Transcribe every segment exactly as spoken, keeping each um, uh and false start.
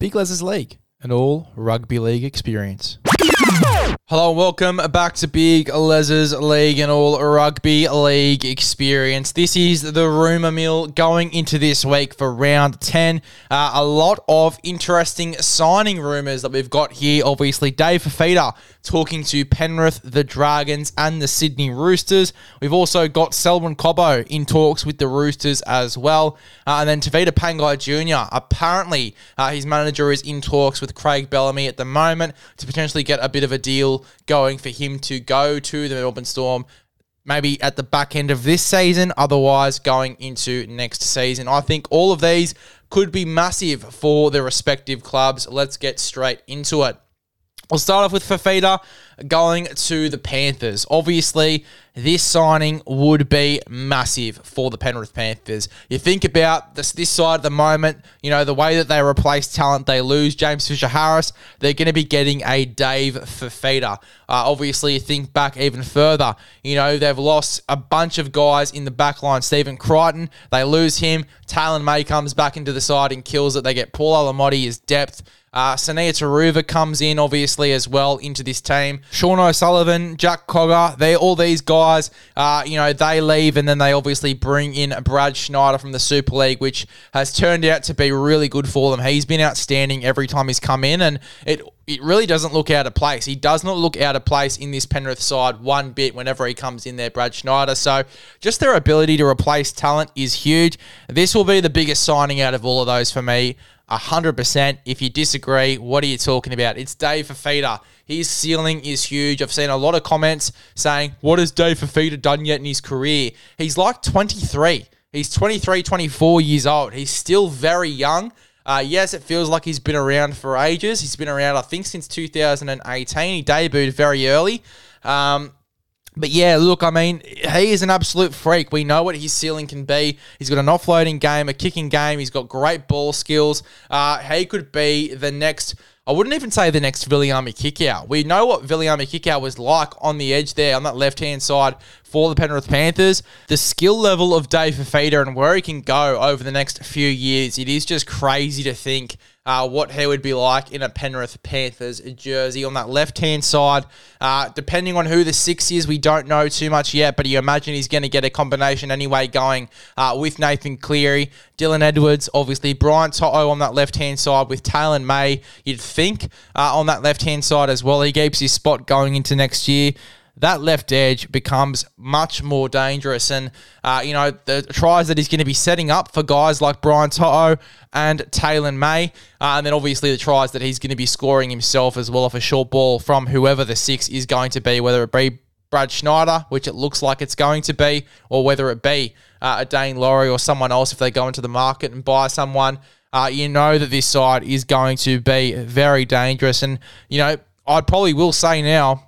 Big Les's League, an all rugby league experience. Hello and welcome back to Big Les's League, an all rugby league experience. This is the rumour mill going into this week for round ten. Uh, a lot of interesting signing rumours that we've got here. Obviously, Dave Fifita talking to Penrith, the Dragons and the Sydney Roosters. We've also got Selwyn Cobbo in talks with the Roosters as well. Uh, and then Tevita Pangai Junior Apparently, uh, his manager is in talks with Craig Bellamy at the moment to potentially get a bit of a deal going for him to go to the Melbourne Storm maybe at the back end of this season, otherwise going into next season. I think all of these could be massive for their respective clubs. Let's get straight into it. We'll start off with Fifita going to the Panthers. Obviously, this signing would be massive for the Penrith Panthers. You think about this, this side at the moment, you know, the way that they replace talent, they lose James Fisher-Harris, they're going to be getting a Dave Fifita. Uh, obviously, you think back even further, you know, they've lost a bunch of guys in the back line. Stephen Crichton, they lose him. Talon May comes back into the side and kills it. They get Paul Alamotti as depth. Uh, Sania Taruva comes in, obviously, as well into this team. Sean O'Sullivan, Jack Cogger, they all these guys, uh, you know, they leave and then they obviously bring in Brad Schneider from the Super League, which has turned out to be really good for them. He's been outstanding every time he's come in, and it it really doesn't look out of place. He does not look out of place in this Penrith side one bit whenever he comes in there, Brad Schneider. So just their ability to replace talent is huge. This will be the biggest signing out of all of those for me. one hundred percent. If you disagree, what are you talking about? It's Dave Fifita. His ceiling is huge. I've seen a lot of comments saying, what has Dave Fifita done yet in his career? He's like twenty-three. He's twenty-three, twenty-four years old. He's still very young. Uh, yes, it feels like he's been around for ages. He's been around, I think, since two thousand eighteen. He debuted very early. Um... But yeah, look, I mean, he is an absolute freak. We know what his ceiling can be. He's got an offloading game, a kicking game. He's got great ball skills. Uh, he could be the next, I wouldn't even say the next Viliami Kickout. We know what Viliami Kickout was like on the edge there, on that left-hand side for the Penrith Panthers. The skill level of Dave Fifita and where he can go over the next few years, it is just crazy to think Uh, what he would be like in a Penrith Panthers jersey on that left-hand side. Uh, depending on who the six is, we don't know too much yet, but you imagine he's going to get a combination anyway going uh, with Nathan Cleary, Dylan Edwards, obviously Brian To'o on that left-hand side with Talon May, you'd think, uh, on that left-hand side as well. He keeps his spot going into next year. That left edge becomes much more dangerous. And, uh, you know, the tries that he's going to be setting up for guys like Brian To'o and Talon May, uh, and then obviously the tries that he's going to be scoring himself as well off a short ball from whoever the six is going to be, whether it be Brad Schneider, which it looks like it's going to be, or whether it be uh, a Dane Laurie or someone else if they go into the market and buy someone. Uh, you know that this side is going to be very dangerous. And, you know, I probably will say now,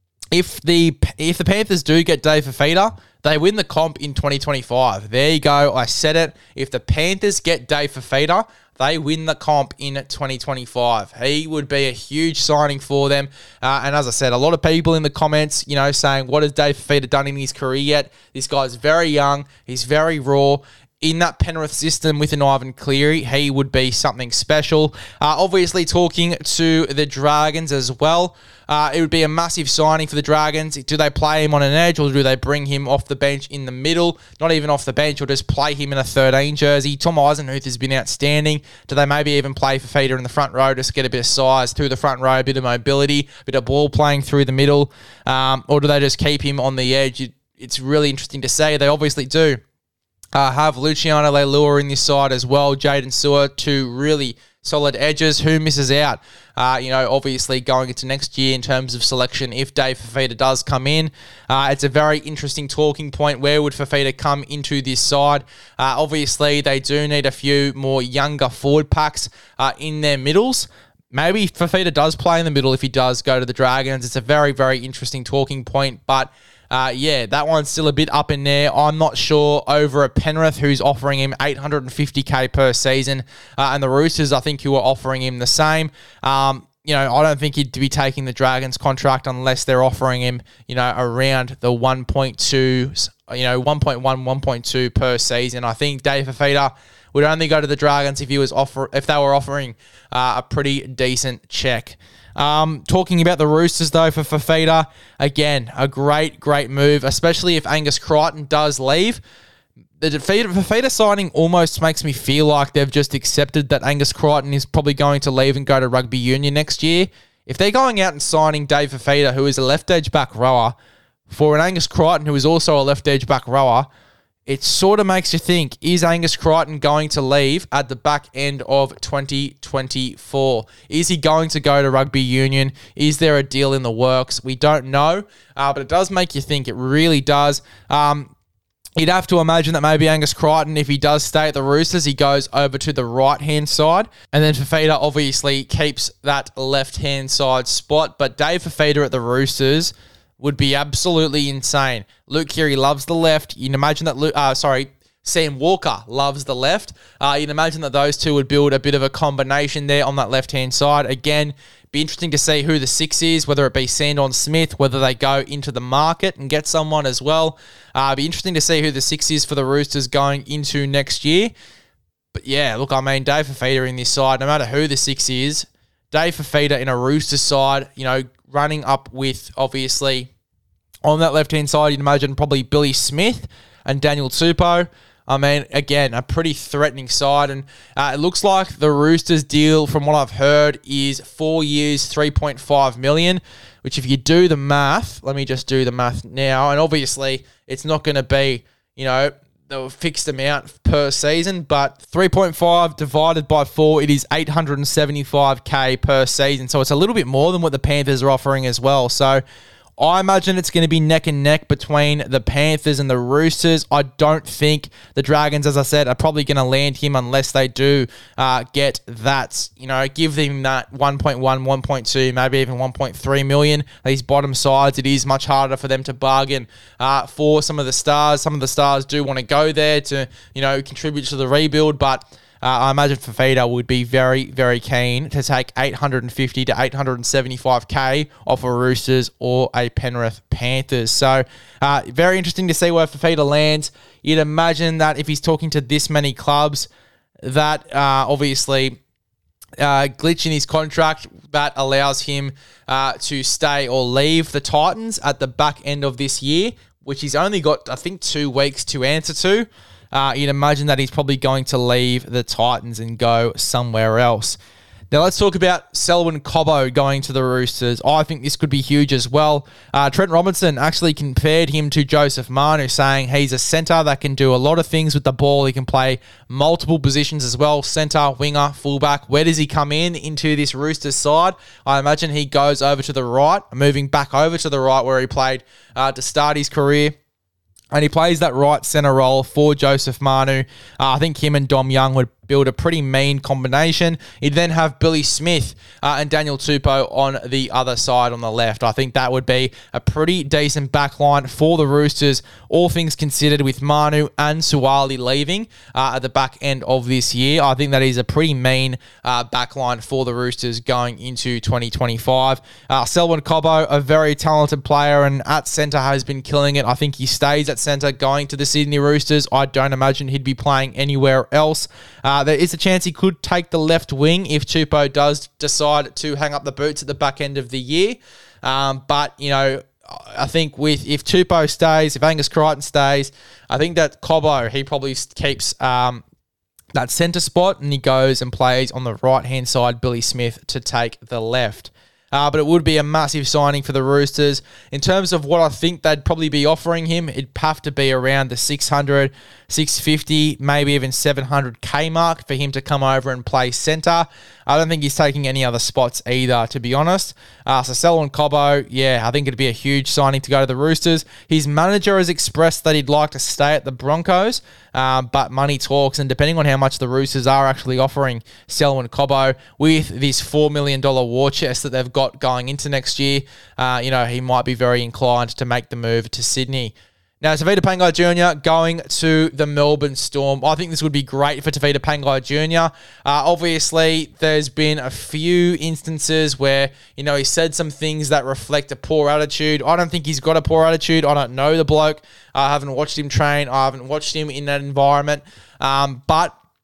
If the if the Panthers do get Dave Fifita, they win the comp in twenty twenty-five. There you go. I said it. If the Panthers get Dave Fifita, they win the comp in twenty twenty-five. He would be a huge signing for them. Uh, and as I said, a lot of people in the comments, you know, saying, what has Dave Fifita done in his career yet? This guy's very young. He's very raw. In that Penrith system with an Ivan Cleary, he would be something special. Uh, obviously, talking to the Dragons as well. Uh, it would be a massive signing for the Dragons. Do they play him on an edge or do they bring him off the bench in the middle? Not even off the bench, or just play him in a thirteen jersey. Tom Eisenhuth has been outstanding. Do they maybe even play Fifita in the front row, just get a bit of size through the front row, a bit of mobility, a bit of ball playing through the middle? Um, or do they just keep him on the edge? It, it's really interesting to say. They obviously do. Uh, have Luciano Leilua in this side as well. Jaden Sewer, two really solid edges. Who misses out? Uh, you know, obviously going into next year in terms of selection, if Dave Fifita does come in, uh, it's a very interesting talking point. Where would Fifita come into this side? Uh, obviously, they do need a few more younger forward packs uh, in their middles. Maybe Fifita does play in the middle if he does go to the Dragons. It's a very, very interesting talking point, but Uh, yeah, that one's still a bit up in there. I'm not sure over at Penrith, who's offering him eight hundred fifty thousand per season, uh, and the Roosters, I think, who are offering him the same. Um, you know, I don't think he'd be taking the Dragons contract unless they're offering him, you know, around the one point two, you know, one point one, one point two per season. I think Dave Fifita would only go to the Dragons if he was offer if they were offering uh, a pretty decent check. Um, talking about the Roosters, though, for Fifita, again, a great, great move, especially if Angus Crichton does leave. The Fifita signing almost makes me feel like they've just accepted that Angus Crichton is probably going to leave and go to rugby union next year. If they're going out and signing Dave Fifita, who is a left edge back rower, for an Angus Crichton, who is also a left edge back rower, it sort of makes you think, is Angus Crichton going to leave at the back end of twenty twenty-four? Is he going to go to rugby union? Is there a deal in the works? We don't know, uh, but it does make you think. It really does. Um, you'd have to imagine that maybe Angus Crichton, if he does stay at the Roosters, he goes over to the right-hand side, and then Fifita obviously keeps that left-hand side spot, but Dave Fifita at the Roosters would be absolutely insane. Luke Keary loves the left. You can imagine that, Luke, uh, sorry, Sam Walker loves the left. Uh, you can imagine that those two would build a bit of a combination there on that left-hand side. Again, be interesting to see who the six is, whether it be Sandon Smith, whether they go into the market and get someone as well. Uh, be interesting to see who the six is for the Roosters going into next year. But yeah, look, I mean, Dave Fifita in this side, no matter who the six is, Dave Fifita in a Roosters side, you know, running up with, obviously, on that left-hand side, you'd imagine probably Billy Smith and Daniel Tupou. I mean, again, a pretty threatening side. And uh, it looks like the Roosters deal, from what I've heard, is four years, three point five million dollars, which if you do the math, let me just do the math now. And obviously, it's not going to be, you know, the fixed amount per season, but three point five divided by four, it is eight hundred seventy-five thousand per season. So it's a little bit more than what the Panthers are offering as well. So I imagine it's going to be neck and neck between the Panthers and the Roosters. I don't think the Dragons, as I said, are probably going to land him unless they do uh, get that, you know, give them that one point one, one point two, maybe even one point three million. These bottom sides, it is much harder for them to bargain uh, for some of the stars. Some of the stars do want to go there to, you know, contribute to the rebuild, but Uh, I imagine Fifita would be very, very keen to take eight hundred fifty to eight hundred seventy-five thousand off a Roosters or a Penrith Panthers. So, uh, very interesting to see where Fifita lands. You'd imagine that if he's talking to this many clubs, that uh, obviously uh, glitch in his contract that allows him uh, to stay or leave the Titans at the back end of this year, which he's only got, I think, two weeks to answer to. Uh, you'd imagine that he's probably going to leave the Titans and go somewhere else. Now, let's talk about Selwyn Cobbo going to the Roosters. I think this could be huge as well. Uh, Trent Robinson actually compared him to Joseph Manu, saying he's a centre that can do a lot of things with the ball. He can play multiple positions as well, centre, winger, fullback. Where does he come in into this Roosters side? I imagine he goes over to the right, moving back over to the right where he played uh, to start his career. And he plays that right centre role for Joseph Manu. Uh, I think him and Dom Young would build a pretty mean combination. He'd then have Billy Smith uh, and Daniel Tupou on the other side on the left. I think that would be a pretty decent backline for the Roosters, all things considered, with Manu and Suwali leaving uh, at the back end of this year. I think that is a pretty mean uh, backline for the Roosters going into twenty twenty-five. Uh, Selwyn Cobbo, a very talented player, and at centre has been killing it. I think he stays at centre going to the Sydney Roosters. I don't imagine he'd be playing anywhere else. Uh, there is a chance he could take the left wing if Tupou does decide to hang up the boots at the back end of the year. Um, but, you know, I think with if Tupou stays, if Angus Crichton stays, I think that Cobbo, he probably keeps um, that centre spot and he goes and plays on the right-hand side, Billy Smith, to take the left. Uh, but it would be a massive signing for the Roosters. In terms of what I think they'd probably be offering him, it'd have to be around the six hundred, six fifty, maybe even seven hundred K mark for him to come over and play centre. I don't think he's taking any other spots either, to be honest. Uh, so Selwyn Cobbo, yeah, I think it'd be a huge signing to go to the Roosters. His manager has expressed that he'd like to stay at the Broncos, um, but money talks, and depending on how much the Roosters are actually offering Selwyn Cobbo with this four million dollars war chest that they've got going into next year, uh, you know, he might be very inclined to make the move to Sydney. Now, Tevita Pangai Junior going to the Melbourne Storm. I think this would be great for Tevita Pangai Junior Uh, obviously, there's been a few instances where, you know, he said some things that reflect a poor attitude. I don't think he's got a poor attitude. I don't know the bloke. I haven't watched him train. I haven't watched him in that environment. Um, but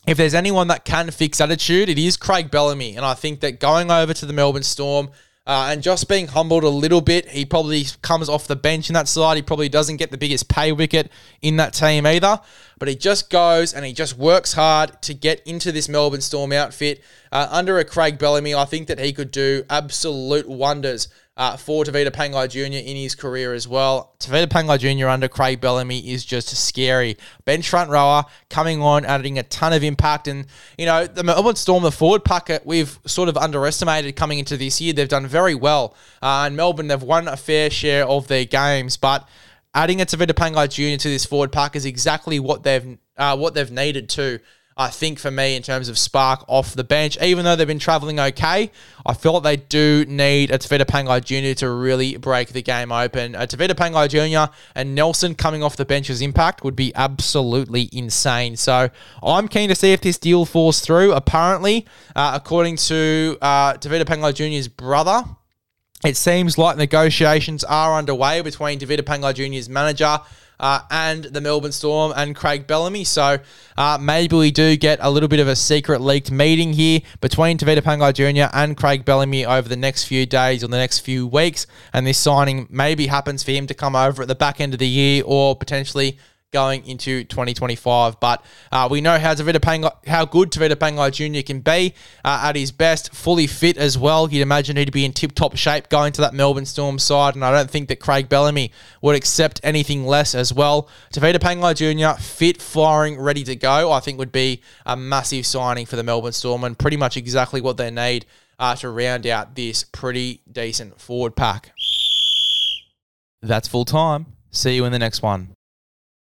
if there's anyone that can fix attitude, it is Craig Bellamy. And I think that going over to the Melbourne Storm uh, and just being humbled a little bit, he probably comes off the bench in that side. He probably doesn't get the biggest pay wicket in that team either. But he just goes and he just works hard to get into this Melbourne Storm outfit. Uh, under a Craig Bellamy, I think that he could do absolute wonders Uh, for Tevita Pangai Junior in his career as well. Tevita Pangai Junior under Craig Bellamy is just scary. Bench front rower, coming on, adding a ton of impact. And, you know, the Melbourne Storm, the forward packet, we've sort of underestimated coming into this year. They've done very well. Uh, and Melbourne, they've won a fair share of their games. But adding a Tevita Pangai Junior to this forward pack is exactly what they've uh, what they've needed to. I think for me, in terms of spark off the bench, even though they've been travelling okay, I feel like they do need a Tevita Pangai Junior to really break the game open. A Tevita Pangai Junior and Nelson coming off the bench's impact would be absolutely insane. So I'm keen to see if this deal falls through. Apparently, uh, according to uh, Tevita Pangai Junior's brother, it seems like negotiations are underway between Tevita Pangai Junior's manager Uh, and the Melbourne Storm and Craig Bellamy. So uh, maybe we do get a little bit of a secret leaked meeting here between Tevita Pangai Junior and Craig Bellamy over the next few days or the next few weeks. And this signing maybe happens for him to come over at the back end of the year or potentially going into twenty twenty-five. But uh, we know how Tevita Pangai, how good Tevita Pangai Junior can be uh, at his best, fully fit as well. You'd imagine he'd be in tip-top shape going to that Melbourne Storm side, and I don't think that Craig Bellamy would accept anything less as well. Tevita Pangai Junior, fit, firing, ready to go, I think would be a massive signing for the Melbourne Storm and pretty much exactly what they need uh, to round out this pretty decent forward pack. That's full time. See you in the next one.